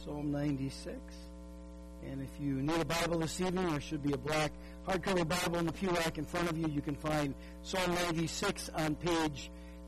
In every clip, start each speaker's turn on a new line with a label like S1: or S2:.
S1: Psalm 96. And if you need a Bible this evening, there should be a black hardcover Bible in the pew rack in front of you. You can find Psalm 96 on page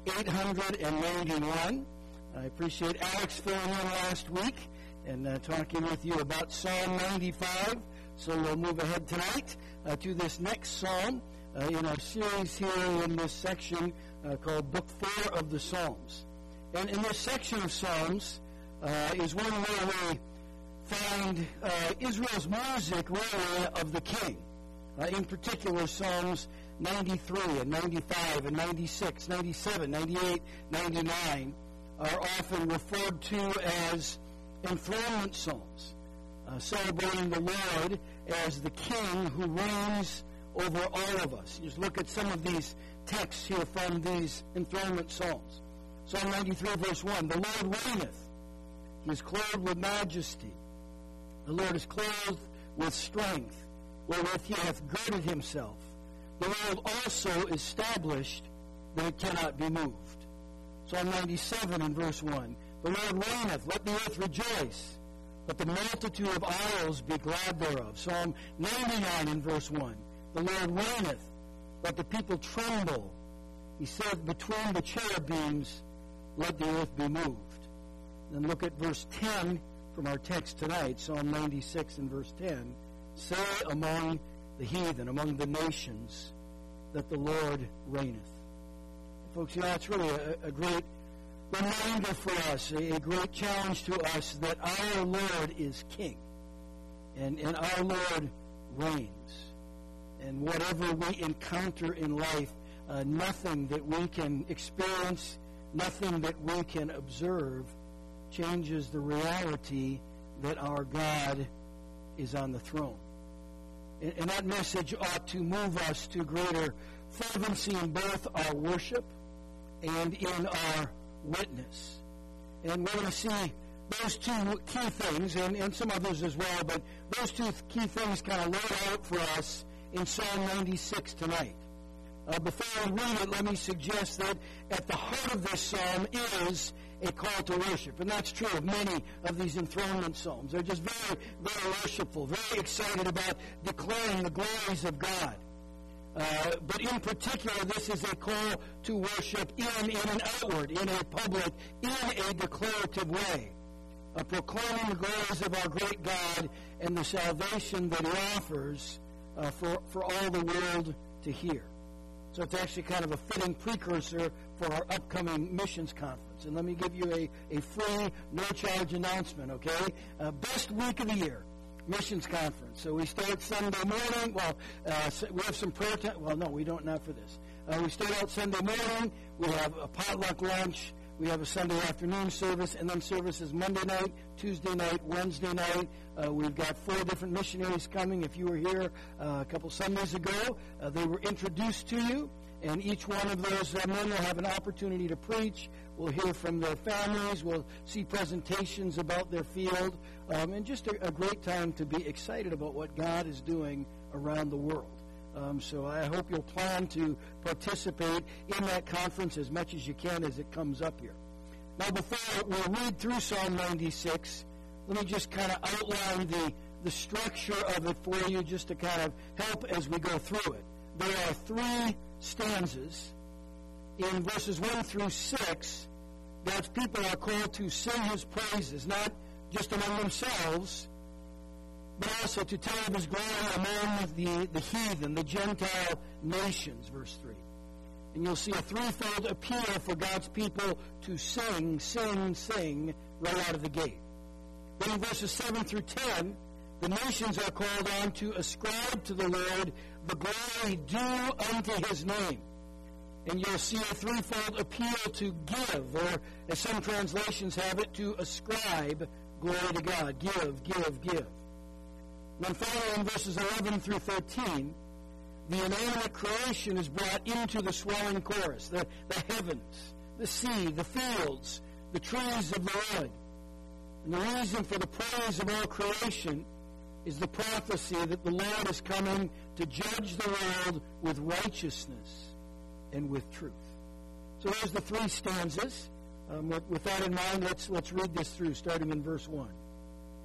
S1: 891. I appreciate Alex filling in last week and talking with you about Psalm 95. So we'll move ahead tonight to this next psalm in our series here in this section called Book 4 of the Psalms. And in this section of Psalms is one where we find Israel's music really of the king. In particular, Psalms 93 and 95 and 96, 97, 98, 99 are often referred to as enthronement psalms, celebrating the Lord as the king who reigns over all of us. Just look at some of these texts here from these enthronement psalms. Psalm 93, verse 1, the Lord reigneth. He is clothed with majesty. The Lord is clothed with strength, wherewith he hath girded himself. The world also established that it cannot be moved. Psalm 97 and verse 1. The Lord reigneth, let the earth rejoice. Let the multitude of isles be glad thereof. Psalm 99 and verse 1. The Lord reigneth, let the people tremble. He said, between the cherubims, let the earth be moved. Then look at verse 10 from our text tonight, Psalm 96 and verse 10. Say among the heathen, among the nations, that the Lord reigneth. Folks, it's really a great reminder for us, a great challenge to us that our Lord is King. And our Lord reigns. And whatever we encounter in life, nothing that we can experience, nothing that we can observe changes the reality that our God is on the throne. And that message ought to move us to greater fervency in both our worship and in our witness. And we're going to see those two key things, and some others as well, but those two key things kind of laid out for us in Psalm 96 tonight. Before we read it, let me suggest that at the heart of this psalm is a call to worship. And that's true of many of these enthronement psalms. They're just very, very worshipful, very excited about declaring the glories of God. But in particular, this is a call to worship in and outward, in a public, in a declarative way. Proclaiming the glories of our great God and the salvation that he offers for all the world to hear. So it's actually kind of a fitting precursor for our upcoming missions conference. And let me give you a free, no-charge announcement, okay? Best week of the year, missions conference. So we start Sunday morning. Well, we have some prayer time. Well, no, we don't, not for this. We start out Sunday morning. We have a potluck lunch. We have a Sunday afternoon service, and then services Monday night, Tuesday night, Wednesday night. We've got 4 different missionaries coming. If you were here a couple Sundays ago, they were introduced to you, and each one of those men will have an opportunity to preach. We'll hear from their families. We'll see presentations about their field, and just a great time to be excited about what God is doing around the world. So I hope you'll plan to participate in that conference as much as you can as it comes up here. Now, before we'll read through Psalm 96, let me just kind of outline the structure of it for you just to kind of help as we go through it. There are 3 stanzas. In verses 1 through 6, God's people are called to sing his praises, not just among themselves, but also to tell of his glory among the heathen, the Gentile nations, verse 3. And you'll see a threefold appeal for God's people to sing, sing, sing right out of the gate. Then in verses 7 through 10, the nations are called on to ascribe to the Lord the glory due unto his name. And you'll see a threefold appeal to give, or as some translations have it, to ascribe glory to God. Give, give, give. And then finally in verses 11 through 13, the inanimate creation is brought into the swelling chorus. The heavens, the sea, the fields, the trees of the wood. And the reason for the praise of all creation is the prophecy that the Lord is coming to judge the world with righteousness and with truth. So there's the 3 stanzas. With that in mind, let's read this through, starting in verse 1.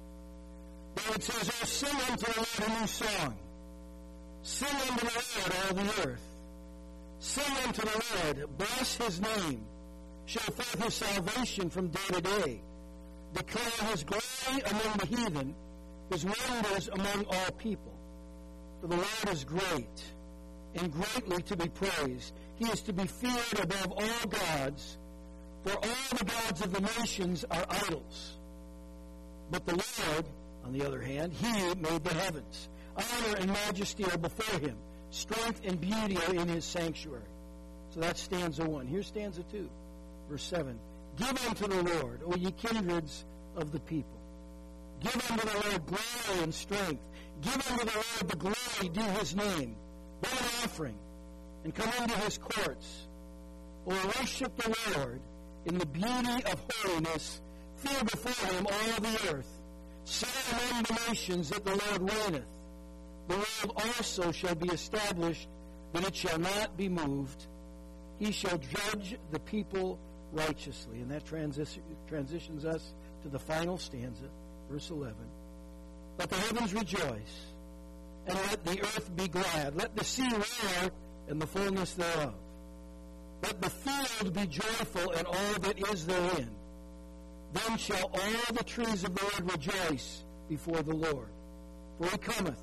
S1: David says, "Oh, sing unto the Lord a new song. Sing unto the Lord, all the earth. Sing unto the Lord, bless his name. Show forth his salvation from day to day. Declare his glory among the heathen, his wonders among all people. For the Lord is great, and greatly to be praised. He is to be feared above all gods, for all the gods of the nations are idols. But the Lord, on the other hand, he made the heavens. Honor and majesty are before him. Strength and beauty are in his sanctuary." So that's stanza 1. Here's stanza 2, verse 7. "Give unto the Lord, O ye kindreds of the people. Give unto the Lord glory and strength. Give unto the Lord the glory due his name. Bring an offering, and come into his courts. O worship the Lord in the beauty of holiness. Fear before him all the earth. Say among the nations that the Lord reigneth. The world also shall be established, that it shall not be moved. He shall judge the people righteously." And that transitions us to the final stanza, verse 11. "Let the heavens rejoice, and let the earth be glad. Let the sea roar, and the fullness thereof. Let the field be joyful, and all that is therein. Then shall all the trees of the Lord rejoice before the Lord. For he cometh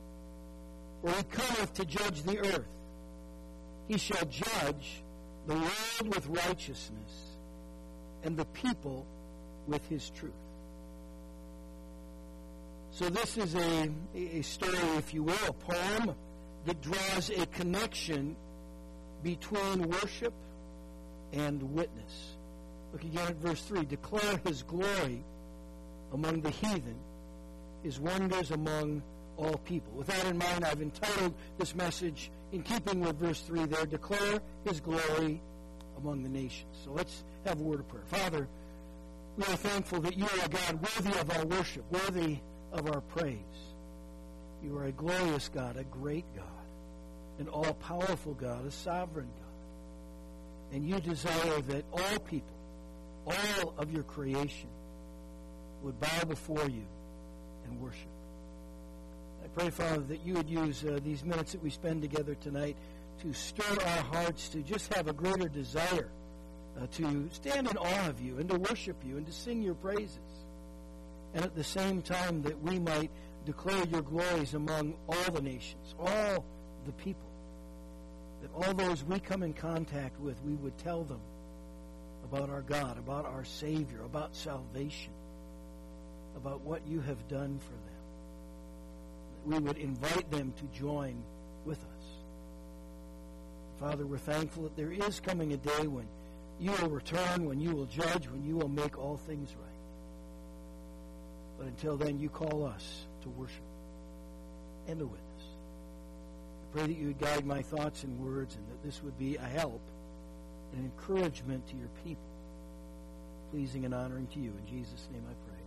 S1: to judge the earth. He shall judge the world with righteousness, and the people with his truth." So this is a story, if you will, a poem that draws a connection between worship and witness. Look again at verse 3. "Declare his glory among the heathen, his wonders among all people." With that in mind, I've entitled this message, in keeping with verse 3 there, "Declare his glory among the nations." So let's have a word of prayer. Father, we are thankful that you are a God worthy of our worship, worthy of our praise. You are a glorious God, a great God, an all-powerful God, a sovereign God. And you desire that all people, all of your creation, would bow before you and worship. I pray, Father, that you would use these minutes that we spend together tonight to stir our hearts to just have a greater desire to stand in awe of you and to worship you and to sing your praises. And at the same time that we might declare your glories among all the nations, all the people. That all those we come in contact with, we would tell them about our God, about our Savior, about salvation, about what you have done for them. That we would invite them to join with us. Father, we're thankful that there is coming a day when you will return, when you will judge, when you will make all things right. But until then, you call us to worship and to witness. I pray that you would guide my thoughts and words, and that this would be a help and an encouragement to your people, pleasing and honoring to you. In Jesus' name I pray.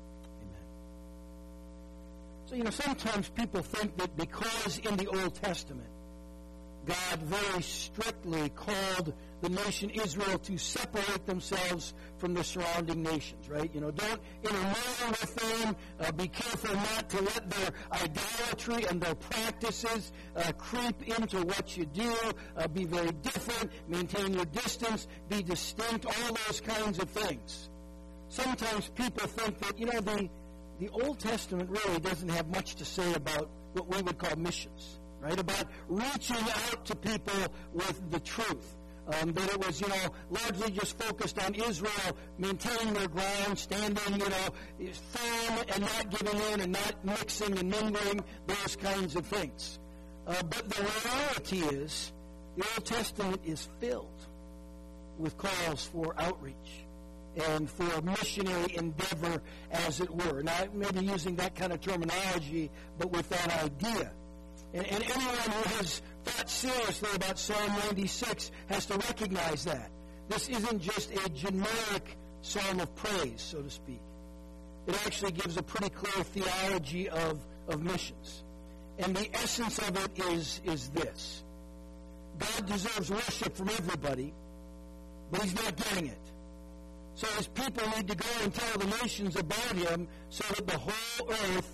S1: Amen. So, sometimes people think that because in the Old Testament, God very strictly called the nation Israel to separate themselves from the surrounding nations, right? Don't intermarry with them. Be careful not to let their idolatry and their practices creep into what you do. Be very different. Maintain your distance. Be distinct. All those kinds of things. Sometimes people think that, the Old Testament really doesn't have much to say about what we would call missions. Right, about reaching out to people with the truth. That it was, largely just focused on Israel maintaining their ground, standing, firm and not giving in and not mixing and mingling, those kinds of things. But the reality is, the Old Testament is filled with calls for outreach and for missionary endeavor, as it were. Now, maybe using that kind of terminology, but with that idea. And anyone who has thought seriously about Psalm 96 has to recognize that. This isn't just a generic psalm of praise, so to speak. It actually gives a pretty clear theology of missions. And the essence of it is this. God deserves worship from everybody, but he's not getting it. So his people need to go and tell the nations about him so that the whole earth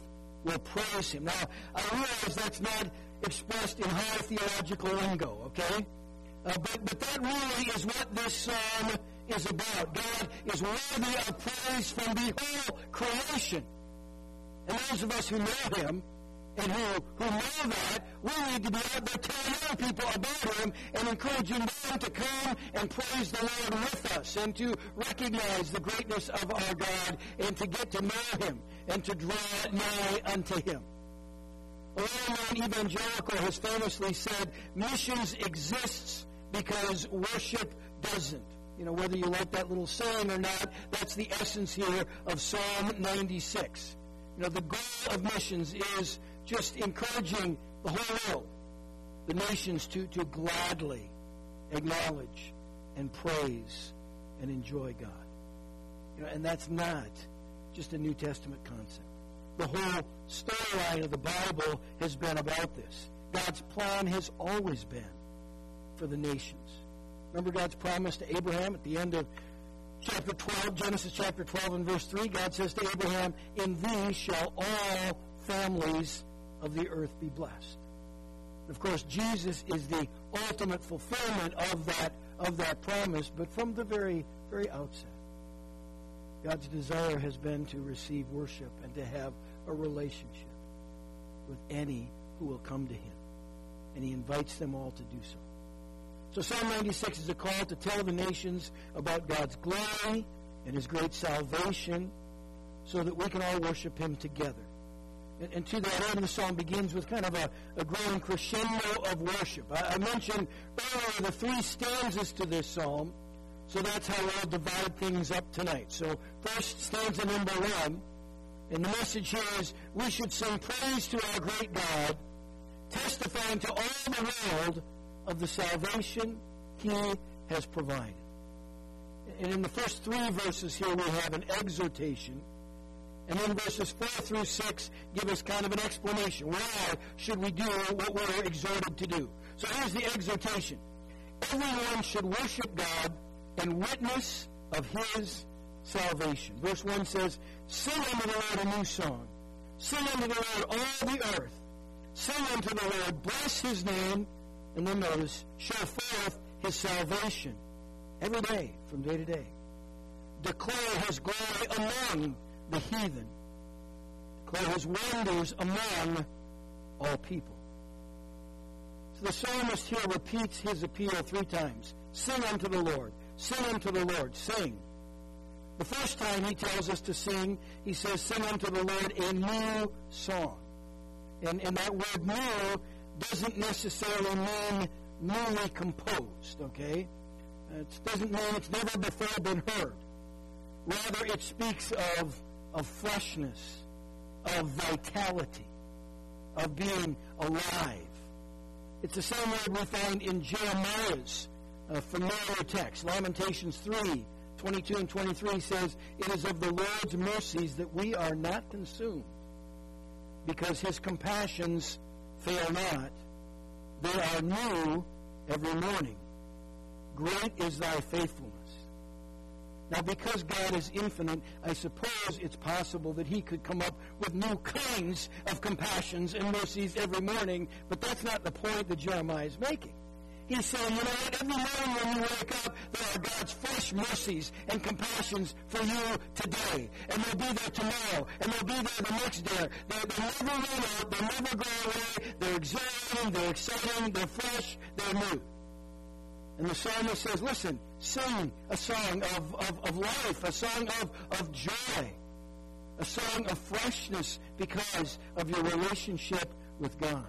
S1: will praise him. Now, I realize that's not expressed in high theological lingo, okay? But that really is what this psalm is about. God is worthy of praise from the whole creation. And those of us who know him and who know that, we need to be out there telling other people about him and encouraging them to come and praise the Lord with us and to recognize the greatness of our God and to get to know him and to draw nigh unto him. A well-known evangelical has famously said, missions exists because worship doesn't. You know, whether you like that little saying or not, that's the essence here of Psalm 96. You know, the goal of missions is just encouraging the whole world, the nations, to gladly acknowledge and praise and enjoy God. You know, and that's not just a New Testament concept. The whole storyline of the Bible has been about this. God's plan has always been for the nations. Remember God's promise to Abraham at the end of chapter 12, Genesis chapter 12 and verse 3, God says to Abraham, in thee shall all families of the earth be blessed. Of course, Jesus is the ultimate fulfillment of that promise, but from the very, very outset, God's desire has been to receive worship and to have a relationship with any who will come to him. And he invites them all to do so. So Psalm 96 is a call to tell the nations about God's glory and his great salvation so that we can all worship him together. And to that end, the psalm begins with kind of a growing crescendo of worship. I mentioned earlier the three stanzas to this psalm, so that's how we'll divide things up tonight. So first, stanza number 1, and the message here is, we should sing praise to our great God, testifying to all the world of the salvation he has provided. And in the first 3 verses here, we have an exhortation. And then verses 4 through 6 give us kind of an explanation. Why should we do what we're exhorted to do? So here's the exhortation. Everyone should worship God and witness of his salvation. Verse 1 says, sing unto the Lord a new song. Sing unto the Lord all the earth. Sing unto the Lord, bless his name. And then notice, show forth his salvation every day, from day to day. Declare his glory among the heathen. Declare his wonders among all people. So the psalmist here repeats his appeal 3 times. Sing unto the Lord. Sing unto the Lord. Sing. The first time he tells us to sing, he says, sing unto the Lord a new song. And that word new doesn't necessarily mean newly composed, okay? It doesn't mean it's never before been heard. Rather, it speaks of freshness, of vitality, of being alive. It's the same word we find in Jeremiah's familiar text. Lamentations 3, 22 and 23 says, it is of the Lord's mercies that we are not consumed, because his compassions fail not. They are new every morning. Great is thy faithfulness. Now, because God is infinite, I suppose it's possible that he could come up with new kinds of compassions and mercies every morning, but that's not the point that Jeremiah is making. He's saying, you know what, every morning when you wake up, there are God's fresh mercies and compassions for you today. And they'll be there tomorrow. And they'll be there the next day. They'll never run out. They'll never go away. They're exhilarating. They're exciting. They're fresh. They're new. And the psalmist says, listen, sing a song of life, a song of joy, a song of freshness because of your relationship with God.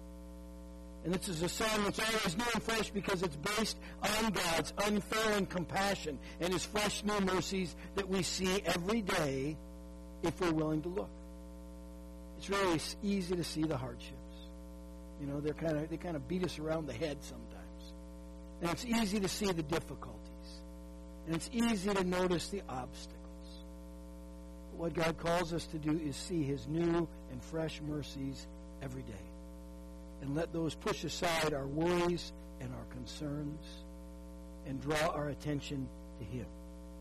S1: And this is a song that's always new and fresh because it's based on God's unfailing compassion and his fresh new mercies that we see every day if we're willing to look. It's really easy to see the hardships. You know, they kind of beat us around the head sometimes. And it's easy to see the difficulties. And it's easy to notice the obstacles. But what God calls us to do is see his new and fresh mercies every day. And let those push aside our worries and our concerns and draw our attention to him.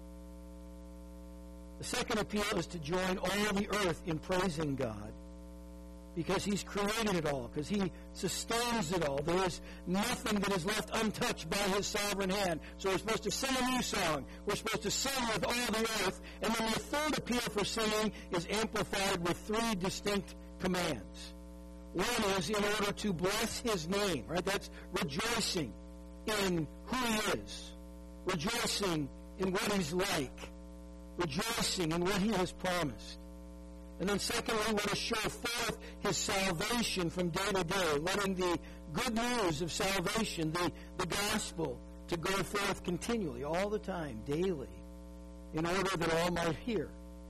S1: The second appeal is to join all the earth in praising God because he's created it all, because he sustains it all. There is nothing that is left untouched by his sovereign hand. So we're supposed to sing a new song. We're supposed to sing with all the earth. And then the third appeal for singing is amplified with three distinct commands. One is in order to bless his name, right? That's rejoicing in who he is, rejoicing in what he's like, rejoicing in what he has promised. And then secondly, we want to show forth his salvation from day to day, letting the good news of salvation, the gospel, to go forth continually, all the time, daily, in order that all might hear.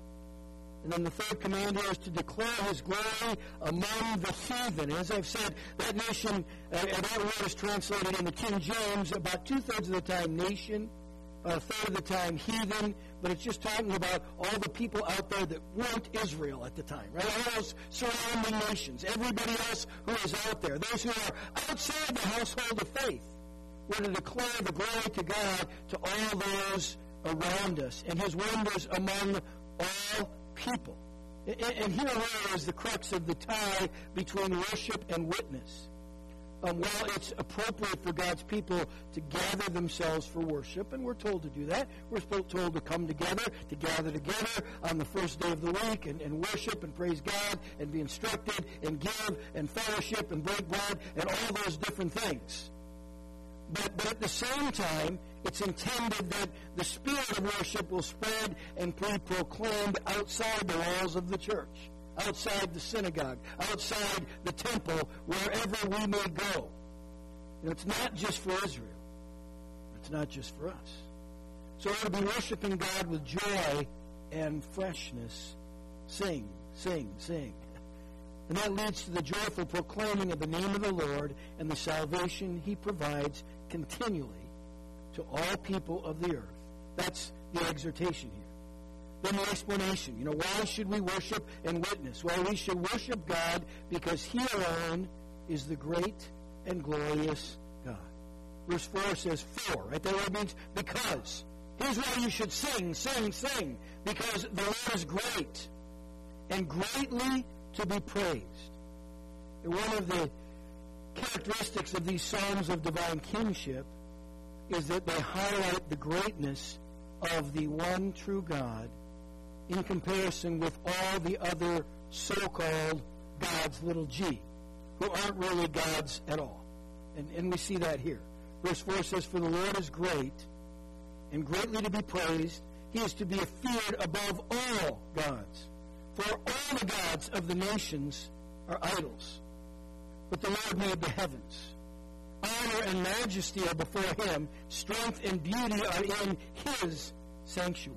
S1: And then the third command here is to declare his glory among the heathen. As I've said, that nation, that word is translated in the King James about 2/3 of the time nation, a third of the time heathen, but it's just talking about all the people out there that weren't Israel at the time, right? All those surrounding nations, everybody else who is out there, those who are outside the household of faith, were to declare the glory to God to all those around us and his wonders among all people. And here is the crux of the tie between worship and witness. While it's appropriate for God's people to gather themselves for worship, and we're told to do that, we're told to come together, to gather together on the first day of the week and worship and praise God and be instructed and give and fellowship and break bread and all those different things. But at the same time, it's intended that the spirit of worship will spread and be proclaimed outside the walls of the church, outside the synagogue, outside the temple, wherever we may go. And it's not just for Israel. It's not just for us. So we're to be worshiping God with joy and freshness. Sing, sing, sing. And that leads to the joyful proclaiming of the name of the Lord and the salvation he provides continually to all people of the earth. That's the exhortation here. Then the explanation. Why should we worship and witness? Well, we should worship God because he alone is the great and glorious God. Verse 4 says for, right? That word means because. Here's why you should sing, sing, sing. Because the Lord is great and greatly to be praised. And one of the characteristics of these Psalms of divine kingship is that they highlight the greatness of the one true God in comparison with all the other so-called gods, little g, who aren't really gods at all. And we see that here. Verse 4 says, for the Lord is great and greatly to be praised. He is to be feared above all gods. For all the gods of the nations are idols. But the Lord made the heavens. Honor and majesty are before him. Strength and beauty are in his sanctuary.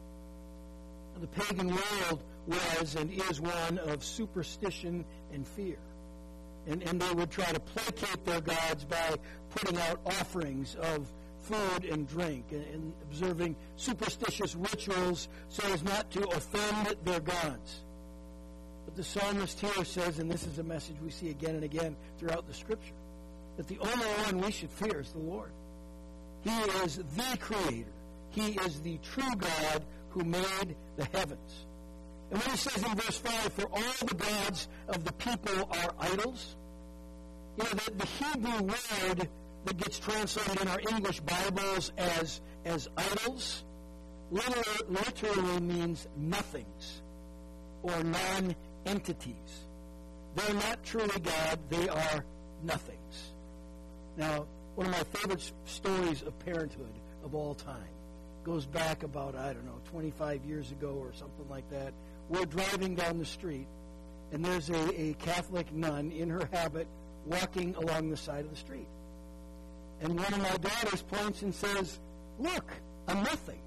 S1: The pagan world was and is one of superstition and fear. And they would try to placate their gods by putting out offerings of food and drink and observing superstitious rituals so as not to offend their gods. But the psalmist here says, and this is a message we see again and again throughout the Scripture, that the only one we should fear is the Lord. He is the Creator. He is the true God who made the heavens. And when he says in verse 5, for all the gods of the people are idols, the Hebrew word that gets translated in our English Bibles as idols literally means nothings or non-entities. They're not truly God, they are nothings. Now, one of my favorite stories of parenthood of all time goes back about, 25 years ago or something like that. We're driving down the street, and there's a Catholic nun in her habit walking along the side of the street. And one of my daughters points and says, look, I'm nothing.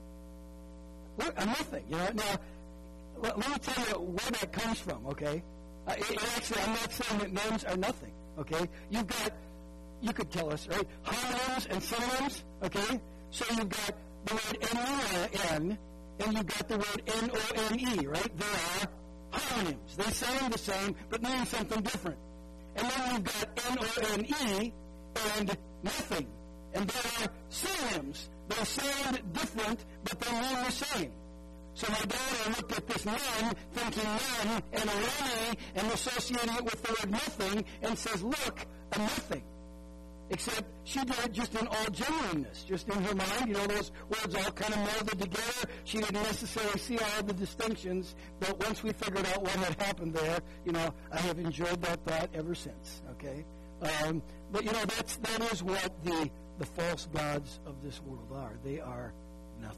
S1: Look, I'm nothing. Now, let me tell you where that comes from, okay? Actually, I'm not saying that nuns are nothing, okay? You could tell us, right? Homonyms and synonyms, okay? So you've got the word N-U-N, and you've got the word N-O-N-E, right? They are homonyms. They sound the same, but mean something different. And then you've got N-O-N-E and nothing. And they are synonyms. They sound different, but they mean the same. So my daughter looked at this nun, thinking nun, and a runny, and associating it with the word nothing, and says, look, a nothing. Except she did it just in all genuineness, just in her mind. Those words all kind of melded together. She didn't necessarily see all the distinctions, but once we figured out what had happened there, I have enjoyed that thought ever since, okay? But, that is what the false gods of this world are. They are nothing.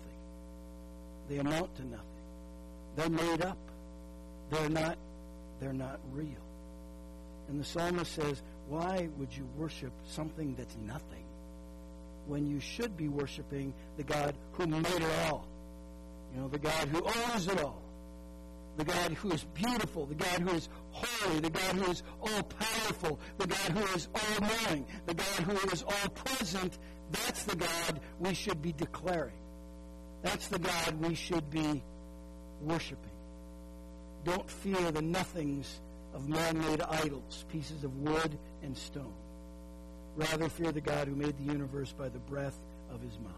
S1: They amount to nothing. They're made up. They're not real. And the psalmist says, why would you worship something that's nothing when you should be worshiping the God who made it all? The God who owns it all. The God who is beautiful. The God who is holy. The God who is all-powerful. The God who is all-knowing. The God who is all-present. That's the God we should be declaring. That's the God we should be worshiping. Don't fear the nothings of man-made idols, pieces of wood and stone. Rather fear the God who made the universe by the breath of his mouth.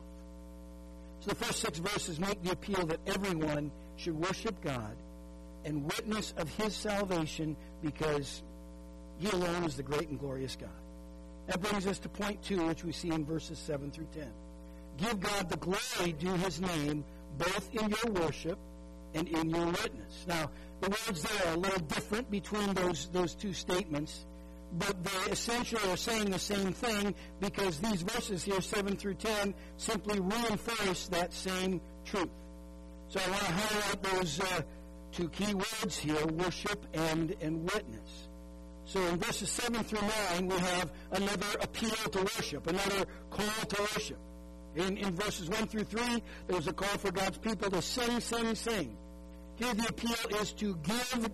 S1: So the first 6 verses make the appeal that everyone should worship God and witness of his salvation because he alone is the great and glorious God. That brings us to point 2, which we see in verses 7 through 10. Give God the glory due his name, both in your worship and in your witness. Now, the words there are a little different between those two statements, but they essentially are saying the same thing because these verses here, 7 through 10, simply reinforce that same truth. So I want to highlight those 2 key words here, worship and witness. So in verses 7 through 9, we have another appeal to worship, another call to worship. In verses 1 through 3, there was a call for God's people to sing, sing, sing. Here the appeal is to give.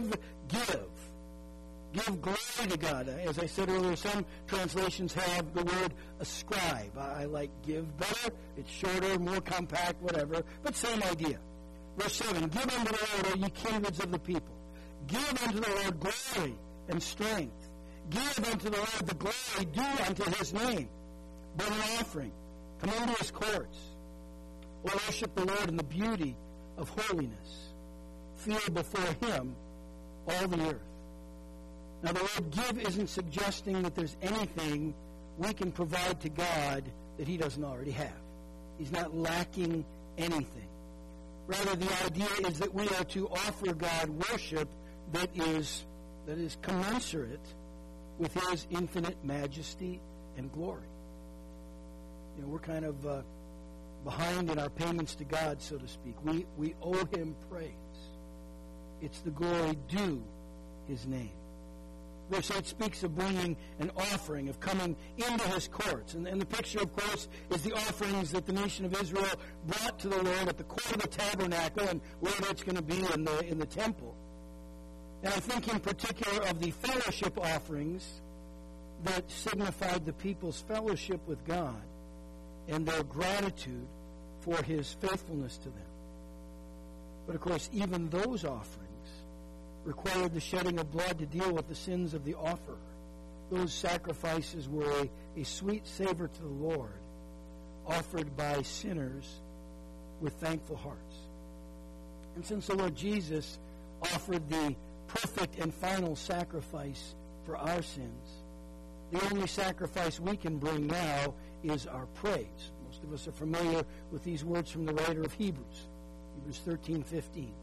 S1: Give glory to God. As I said earlier, some translations have the word ascribe. I like give better. It's shorter, more compact, whatever, but same idea. Verse 7, give unto the Lord, O ye kindreds of the people. Give unto the Lord glory and strength. Give unto the Lord the glory due unto his name. Bring an offering. Come into his courts. Worship the Lord in the beauty of holiness. Feel before him all the earth. Now, the word give isn't suggesting that there's anything we can provide to God that he doesn't already have. He's not lacking anything. Rather, the idea is that we are to offer God worship that is commensurate with his infinite majesty and glory. We're kind of behind in our payments to God, so to speak. We owe him praise. It's the glory due his name. Verse 8 speaks of bringing an offering, of coming into his courts. And the picture, of course, is the offerings that the nation of Israel brought to the Lord at the court of the tabernacle and where that's going to be in the temple. And I think in particular of the fellowship offerings that signified the people's fellowship with God and their gratitude for his faithfulness to them. But, of course, even those offerings required the shedding of blood to deal with the sins of the offerer. Those sacrifices were a sweet savor to the Lord, offered by sinners with thankful hearts. And since the Lord Jesus offered the perfect and final sacrifice for our sins, the only sacrifice we can bring now is our praise. Most of us are familiar with these words from the writer of Hebrews, Hebrews 13:15.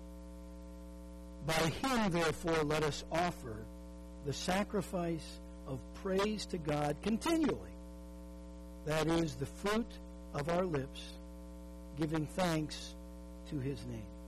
S1: By him, therefore, let us offer the sacrifice of praise to God continually. That is the fruit of our lips, giving thanks to his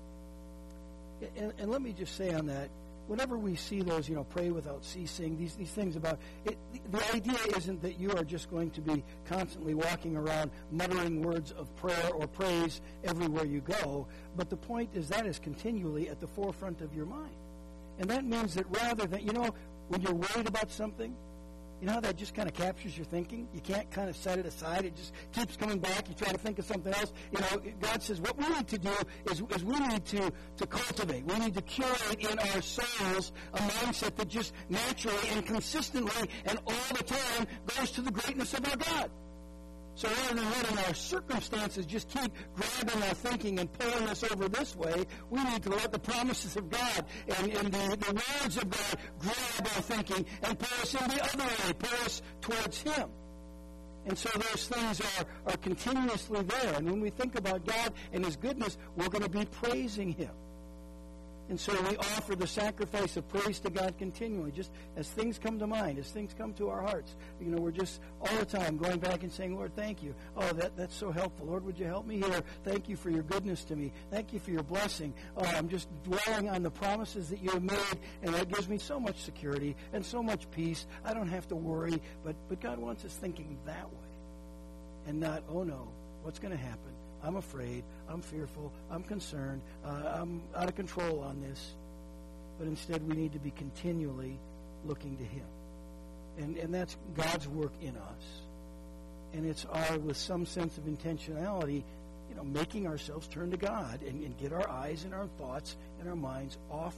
S1: name. And let me just say on that, whenever we see those, pray without ceasing, these things about it, the idea isn't that you are just going to be constantly walking around muttering words of prayer or praise everywhere you go, but the point is that is continually at the forefront of your mind. And that means that rather than, when you're worried about something, you know how that just kind of captures your thinking? You can't kind of set it aside. It just keeps coming back. You try to think of something else. God says what we need to do is we need to cultivate. We need to curate in our souls a mindset that just naturally and consistently and all the time goes to the greatness of our God. So rather than letting our circumstances just keep grabbing our thinking and pulling us over this way, we need to let the promises of God and the words of God grab our thinking and pull us in the other way, pull us towards Him. And so those things are continuously there. And when we think about God and His goodness, we're going to be praising Him. And so we offer the sacrifice of praise to God continually, just as things come to mind, as things come to our hearts. We're just all the time going back and saying, Lord, thank you. Oh, that's so helpful. Lord, would you help me here? Thank you for your goodness to me. Thank you for your blessing. Oh, I'm just dwelling on the promises that you have made, and that gives me so much security and so much peace. I don't have to worry. But God wants us thinking that way and not, oh, no, what's going to happen? I'm afraid, I'm fearful, I'm concerned, I'm out of control on this. But instead, we need to be continually looking to Him. And that's God's work in us. And it's with some sense of intentionality, making ourselves turn to God and get our eyes and our thoughts and our minds off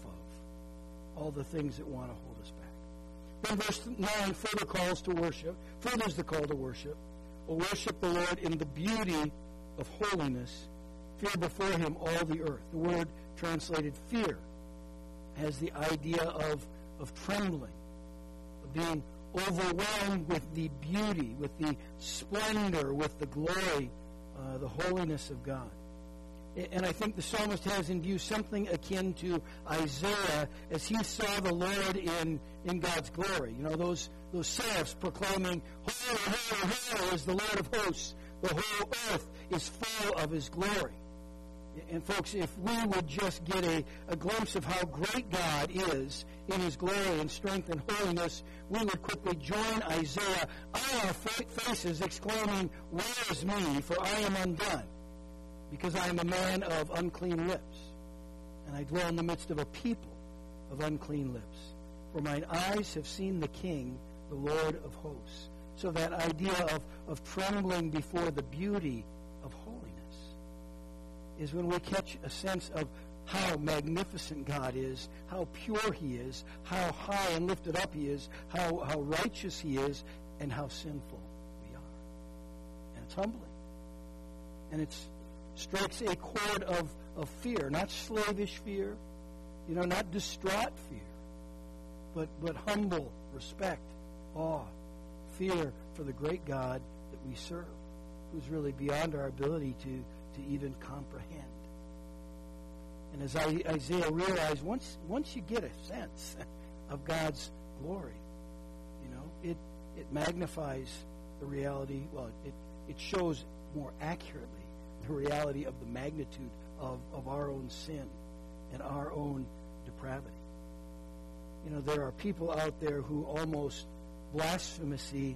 S1: of all the things that want to hold us back. Then verse 9 further calls to worship, furthers the call to worship. We'll worship the Lord in the beauty of holiness, fear before Him all the earth. The word translated fear has the idea of trembling, of being overwhelmed with the beauty, with the splendor, with the glory, the holiness of God. And I think the psalmist has in view something akin to Isaiah as he saw the Lord in God's glory. Those seraphs proclaiming, "Holy, holy, holy is the Lord of hosts. The whole earth is full of His glory." And folks, if we would just get a glimpse of how great God is in His glory and strength and holiness, we would quickly join Isaiah on our faces exclaiming, "Woe is me, for I am undone, because I am a man of unclean lips, and I dwell in the midst of a people of unclean lips. For mine eyes have seen the King, the Lord of hosts." So that idea of trembling before the beauty of holiness is when we catch a sense of how magnificent God is, how pure He is, how high and lifted up He is, how righteous He is, and how sinful we are. And it's humbling. And it strikes a chord of fear, not slavish fear, not distraught fear, but humble respect, awe, fear for the great God that we serve, who's really beyond our ability to even comprehend. And as Isaiah realized, once you get a sense of God's glory, it magnifies the reality. Well, it shows more accurately the reality of the magnitude of our own sin and our own depravity. There are people out there who almost blasphemously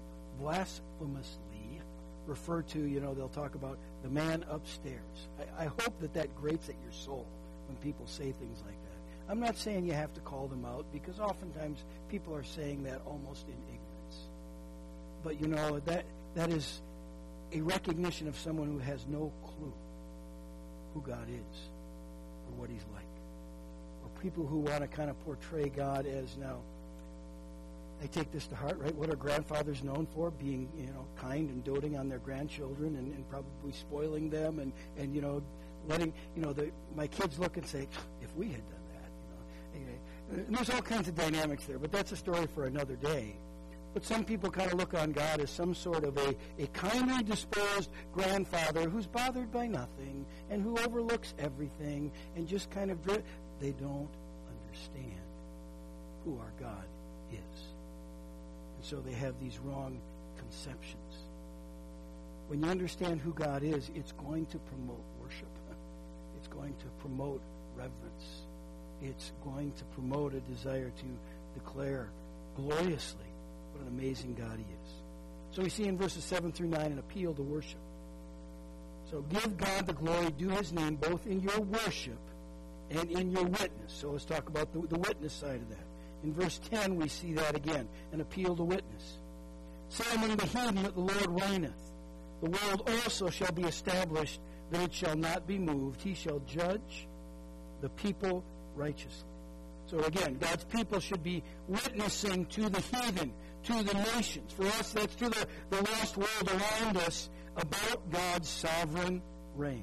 S1: refer to, they'll talk about the man upstairs. I hope that grates at your soul when people say things like that. I'm not saying you have to call them out, because oftentimes people are saying that almost in ignorance. But that is a recognition of someone who has no clue who God is or what He's like. Or people who want to kind of portray God as, now, I take this to heart, right? What are grandfathers known for? Being, kind and doting on their grandchildren and probably spoiling them and letting, my kids look and say, if we had done that, Anyway, and there's all kinds of dynamics there, but that's a story for another day. But some people kind of look on God as some sort of a kindly disposed grandfather who's bothered by nothing and who overlooks everything and just kind of they don't understand who our God is. And so they have these wrong conceptions. When you understand who God is, it's going to promote worship. It's going to promote reverence. It's going to promote a desire to declare gloriously what an amazing God He is. So we see in verses 7 through 9 an appeal to worship. So give God the glory, do His name, both in your worship and in your witness. So let's talk about the witness side of that. In verse 10, we see that again, an appeal to witness. Say among the heathen that the Lord reigneth. The world also shall be established, that it shall not be moved. He shall judge the people righteously. So again, God's people should be witnessing to the heathen, to the nations. For us, that's to the lost world around us, about God's sovereign reign.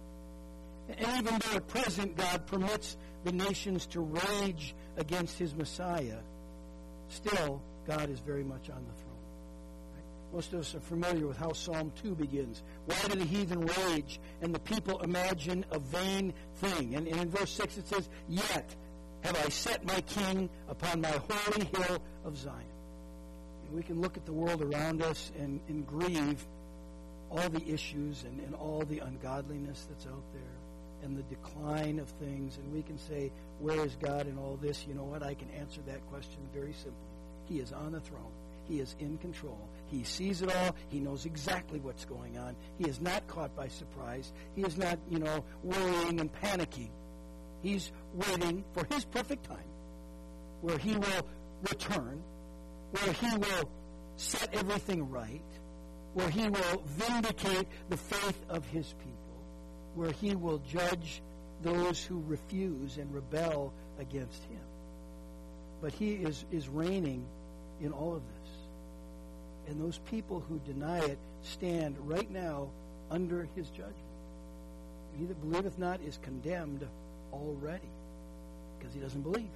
S1: And even though at present God permits the nations to rage against his Messiah, still God is very much on the throne. Right? Most of us are familiar with how Psalm 2 begins. Why do the heathen rage and the people imagine a vain thing? And in verse 6 it says, "Yet have I set my king upon my holy hill of Zion." And we can look at the world around us and grieve all the issues and all the ungodliness that's out there and the decline of things, and we can say, where is God in all this? You know what? I can answer that question very simply. He is on the throne. He is in control. He sees it all. He knows exactly what's going on. He is not caught by surprise. He is not, worrying and panicking. He's waiting for his perfect time, where he will return, where he will set everything right, where he will vindicate the faith of his people, where he will judge those who refuse and rebel against him. But he is reigning in all of this. And those people who deny it stand right now under his judgment. He that believeth not is condemned already, because he doesn't believe.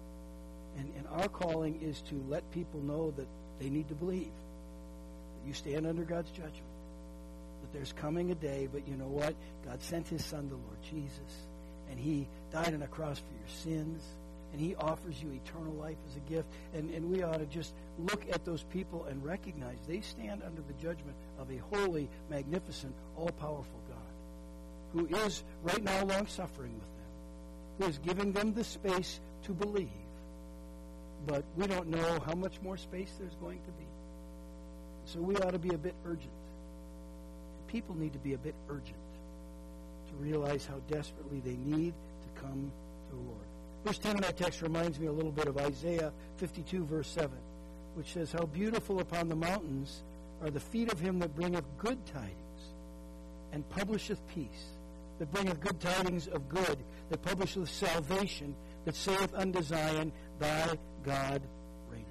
S1: And our calling is to let people know that they need to believe. That you stand under God's judgment. That there's coming a day, but you know what? God sent his Son, the Lord Jesus, and he died on a cross for your sins, and he offers you eternal life as a gift. And we ought to just look at those people and recognize they stand under the judgment of a holy, magnificent, all-powerful God, who is right now long-suffering with them, who is giving them the space to believe. But we don't know how much more space there's going to be. So we ought to be a bit urgent. People need to be a bit urgent to realize how desperately they need to come to the Lord. Verse 10 of that text reminds me a little bit of Isaiah 52, verse 7, which says, "How beautiful upon the mountains are the feet of him that bringeth good tidings, and publisheth peace, that bringeth good tidings of good, that publisheth salvation, that saith unto Zion, Thy God reigneth."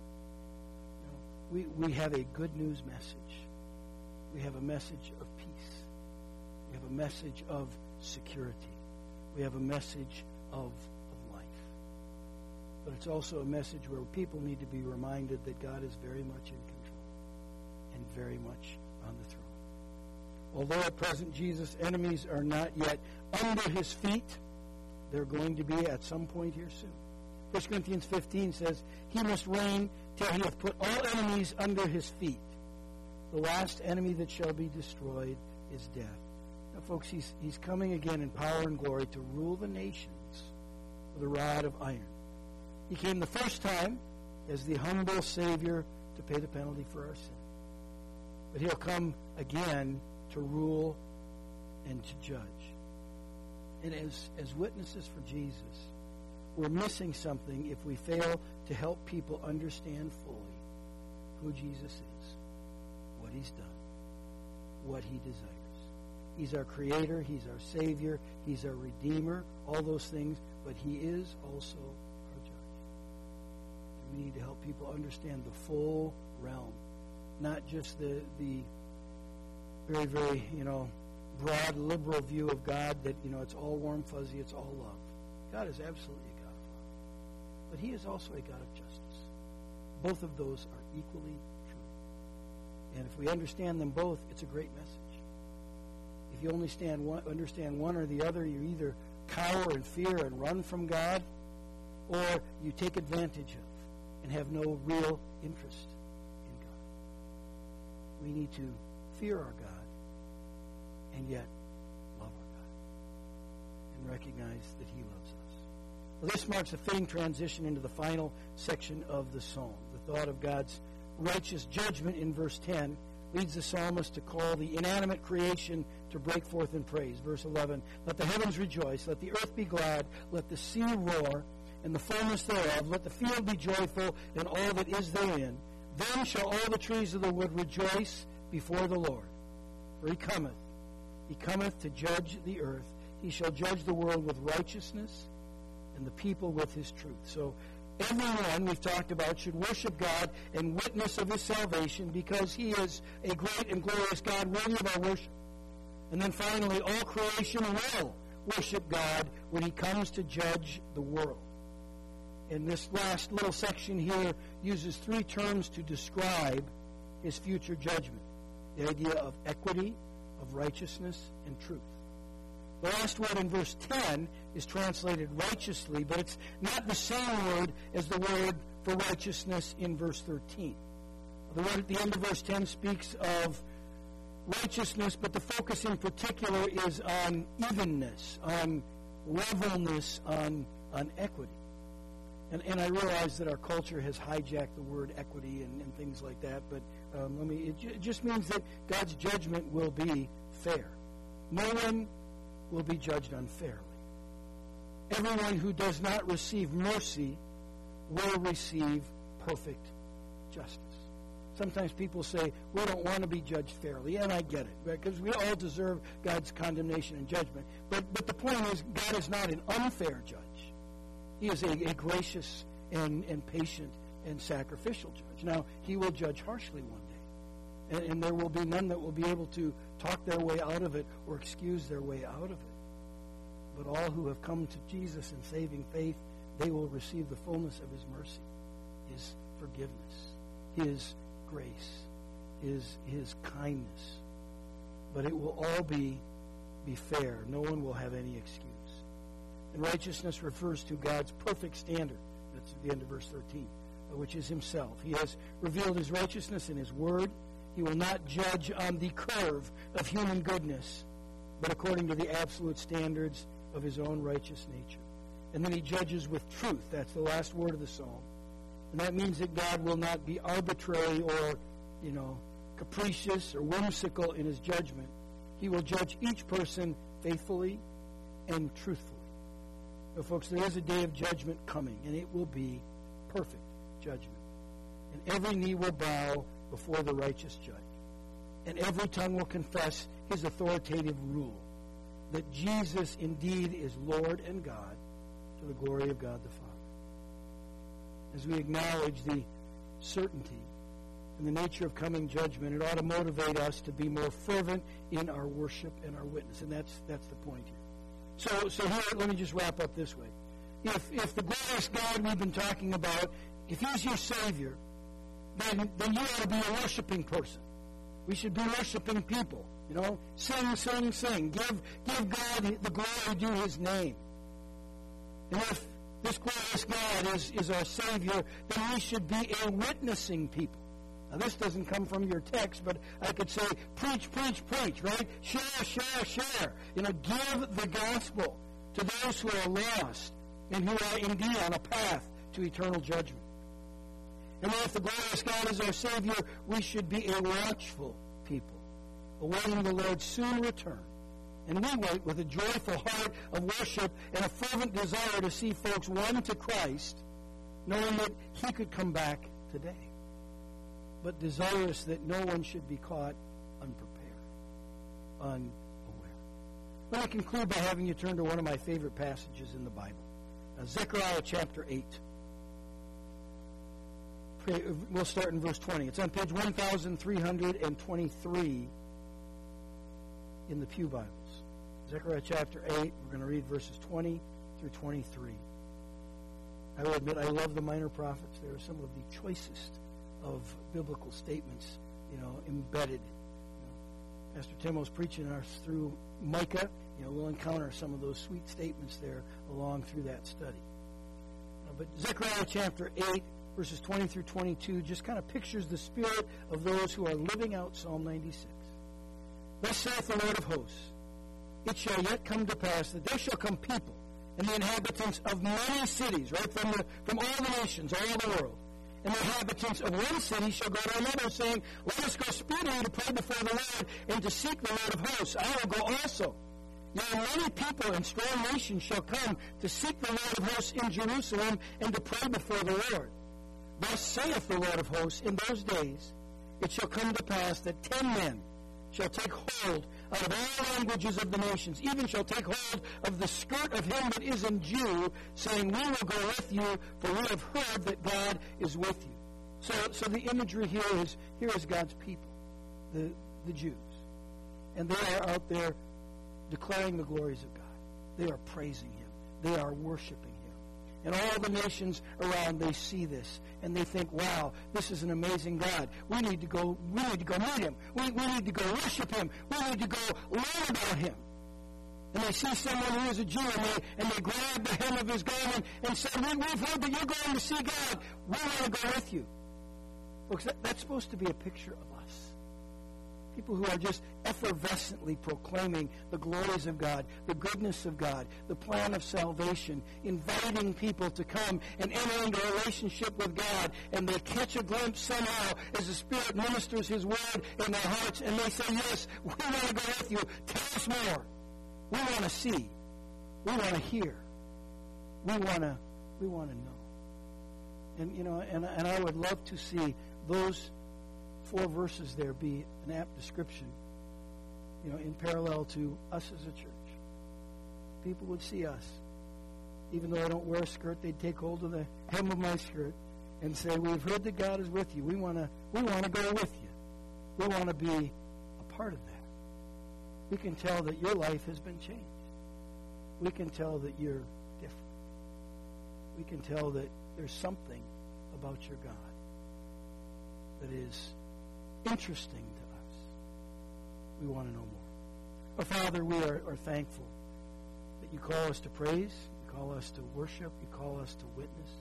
S1: We have a good news message. We have a message of peace. We have a message of security. We have a message of life. But it's also a message where people need to be reminded that God is very much in control and very much on the throne. Although at present Jesus' enemies are not yet under his feet, they're going to be at some point here soon. 1 Corinthians 15 says, "He must reign till he hath put all enemies under his feet. The last enemy that shall be destroyed is death." Now, folks, he's coming again in power and glory to rule the nations with a rod of iron. He came the first time as the humble Savior to pay the penalty for our sin. But he'll come again to rule and to judge. And as witnesses for Jesus, we're missing something if we fail to help people understand fully who Jesus is, what he's done, what he desires. He's our creator, he's our savior, he's our redeemer, all those things, but he is also our judge. And we need to help people understand the full realm, not just the very, very, broad, liberal view of God that, it's all warm, fuzzy, it's all love. God is absolutely a God of love. But he is also a God of justice. Both of those are equally true. And if we understand them both, it's a great message. If you only understand one or the other, you either cower in fear and run from God, or you take advantage of and have no real interest in God. We need to fear our God and yet love our God and recognize that he loves us. Well, this marks a fitting transition into the final section of the psalm. The thought of God's righteous judgment in verse 10 leads the psalmist to call the inanimate creation to break forth in praise. Verse 11, "Let the heavens rejoice, let the earth be glad, let the sea roar, and the fullness thereof, let the field be joyful, and all that is therein. Then shall all the trees of the wood rejoice before the Lord. For he cometh to judge the earth. He shall judge the world with righteousness, and the people with his truth." So everyone, we've talked about, should worship God and witness of his salvation because he is a great and glorious God worthy of our worship. And then finally, all creation will worship God when he comes to judge the world. And this last little section here uses three terms to describe his future judgment. The idea of equity, of righteousness, and truth. The last word in verse 10 is translated righteously, but it's not the same word as the word for righteousness in verse 13. The word at the end of verse 10 speaks of righteousness, but the focus in particular is on evenness, on levelness, on equity. And I realize that our culture has hijacked the word equity and things like that, but it just means that God's judgment will be fair. No one will be judged unfairly. Everyone who does not receive mercy will receive perfect justice. Sometimes people say, we don't want to be judged fairly, and I get it, because we all deserve God's condemnation and judgment. But the point is, God is not an unfair judge. He is a gracious and patient and sacrificial judge. Now, he will judge harshly one day, and there will be none that will be able to talk their way out of it or excuse their way out of it. But all who have come to Jesus in saving faith, they will receive the fullness of his mercy, his forgiveness, his grace, his kindness. But it will all be fair. No one will have any excuse. And righteousness refers to God's perfect standard. That's at the end of verse 13, which is himself. He has revealed his righteousness in his word. He will not judge on the curve of human goodness, but according to the absolute standards of his own righteous nature. And then he judges with truth. That's the last word of the psalm. And that means that God will not be arbitrary or, capricious or whimsical in his judgment. He will judge each person faithfully and truthfully. So, folks, there is a day of judgment coming, and it will be perfect judgment. And every knee will bow before the righteous judge. And every tongue will confess his authoritative rule, that Jesus indeed is Lord and God, to the glory of God the Father. As we acknowledge the certainty and the nature of coming judgment, it ought to motivate us to be more fervent in our worship and our witness. And that's the point here. So here, let me just wrap up this way. If the glorious God we've been talking about, if he's your Savior, then you ought to be a worshiping person. We should be worshiping people. Sing, sing, sing. Give God the glory due his name. And if this glorious God is our Savior, then we should be a witnessing people. Now, this doesn't come from your text, but I could say, preach, preach, preach, right? Share, share, share. Give the gospel to those who are lost and who are indeed on a path to eternal judgment. And if the glorious God is our Savior, we should be a watchful people, awaiting the Lord's soon return. And we wait with a joyful heart of worship and a fervent desire to see folks won to Christ, knowing that he could come back today, but desirous that no one should be caught unprepared, unaware. Let me conclude by having you turn to one of my favorite passages in the Bible, Zechariah chapter 8. We'll start in verse 20. It's on page 1323 in the Pew Bibles. Zechariah chapter 8, we're going to read verses 20 through 23. I will admit I love the minor prophets. They are some of the choicest of biblical statements, embedded. Pastor Tim was preaching us through Micah. We'll encounter some of those sweet statements there along through that study. But Zechariah chapter 8, verses 20 through 22, just kind of pictures the spirit of those who are living out Psalm 96. Thus saith the Lord of hosts, it shall yet come to pass that there shall come people and the inhabitants of many cities, right, from all the nations, all the world. And the inhabitants of one city shall go to another, saying, let us go speedily to pray before the Lord and to seek the Lord of hosts. I will go also. Yea, many people and strong nations shall come to seek the Lord of hosts in Jerusalem and to pray before the Lord. Thus saith the Lord of hosts, in those days it shall come to pass that 10 men shall take hold out of all languages of the nations, even shall take hold of the skirt of him that is a Jew, saying, we will go with you, for we have heard that God is with you. So the imagery here is God's people, the Jews. And they are out there declaring the glories of God. They are praising him. They are worshiping him. And all the nations around, they see this, and they think, wow, this is an amazing God. We need to go meet him. We need to go worship him. We need to go learn about him. And they see someone who is a Jew, and they grab the hem of his garment and say, we've heard that you're going to see God. We want to go with you. Folks, that's supposed to be a picture of us. People who are just effervescently proclaiming the glories of God, the goodness of God, the plan of salvation, inviting people to come and enter into a relationship with God, and they catch a glimpse somehow as the Spirit ministers his word in their hearts, and they say, yes, we want to go with you. Tell us more. We want to see. We want to hear. We want to know. And and I would love to see those 4 verses there be an apt description, in parallel to us as a church. People would see us. Even though I don't wear a skirt, they'd take hold of the hem of my skirt and say, we've heard that God is with you. We want to go with you. We want to be a part of that. We can tell that your life has been changed. We can tell that you're different. We can tell that there's something about your God that is interesting to us. We want to know more. Oh, Father, we are thankful that you call us to praise, you call us to worship, you call us to witness.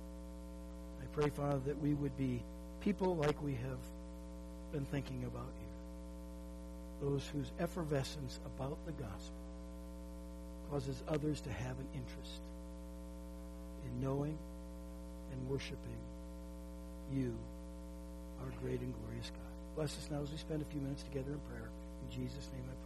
S1: I pray, Father, that we would be people like we have been thinking about here. Those whose effervescence about the gospel causes others to have an interest in knowing and worshiping you, our great and glorious God. Bless us now as we spend a few minutes together in prayer. In Jesus' name I pray.